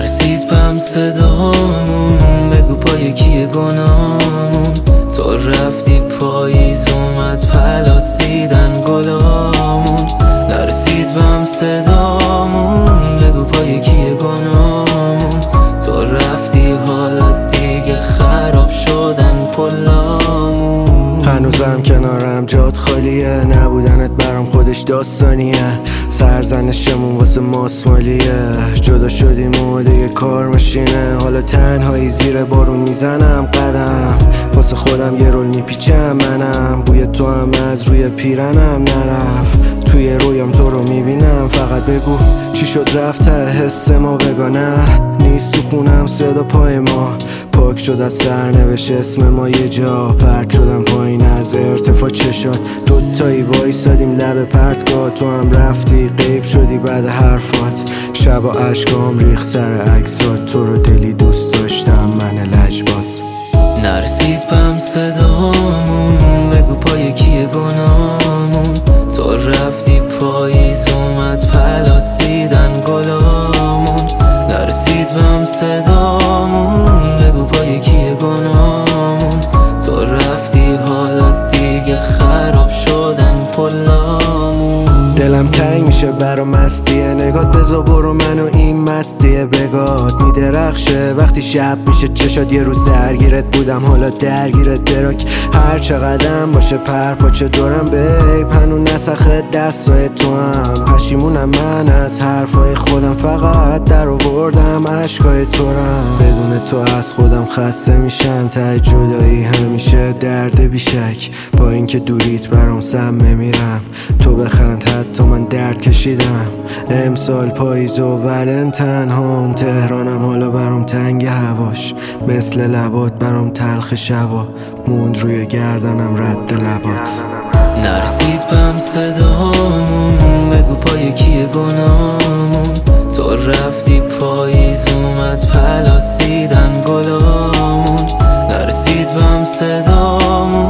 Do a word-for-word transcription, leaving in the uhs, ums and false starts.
نرسید بهم صدامون، بگو پای کیه گناهمون. تو رفتی پاییز اومد پلاسیدن گلامون. نرسید بهم صدامون، بگو پای کیه گناهمون. تو رفتی حالا دیگه خراب شدن پلامون. هنوزم کنارم جات خالیه، نبودنت برام خودش داستانیه. سرزنشمون واسه ماسمالیه، جدا شدیم و دیگه کار ماشینه. حالا تنهایی زیر بارون میزنم قدم، واسه خودم یه رول میپیچم منم. بوی تو هم از روی پیرنم نرفت، توی رویام تو رو میبینم. فقط بگو چی شد رفت ته حس ما بگانه نیست تو خونم صدا پای ما. پاک شد از سرنوشت اسم ما یه جا، پرد شدم پایین از ارتفاع چشات. دوتایی وایسادیم لب پرتگاه، تو هم رفتی غیب شدی بعد حرفات. شب و عشقام ریخ سر عکسات، تو رو دلی دوست داشتم من لجباز. نرسید بهم صدامون، بگو پای کیه گناهمون. تو رفتی پاییز اومد پلاسیدن گلامون. نرسید بهم صدامون، بگو پای کیه گناهمون. تو رفتی حالا دیگه خراب شدن پلامون. دلم تنگ میشه برا مستیه نگات، بزا برو منو این مستیه بگات. میدرخشه وقتی شب میشه چشات، یه روز درگیرت بودم حالا درگیرت دراک. هر چقدرم باشه پر پاچه دورم بیب، هنو نسخه دستای تو هم. پشیمونم من از حرفای خودم، فقط در آوردم عشقای تو رم. بدون تو از خودم خسته میشم، ته جدایی همیشه درد بیشک. با اینکه دوریت برام سم میمیرم، تو بخند حتی من درد کشیدم. امسال پاییز و ولنتن هم، تهرانم حالا برام تنگ هواش. مثل لبات برام تلخ شبا، موند روی گردنم رد لبات. نرسید بهم صدامون، بگو پای کیه گناهمون. تو رفتی پاییز اومد پلاسیدن گلامون. نرسید بهم صدامون،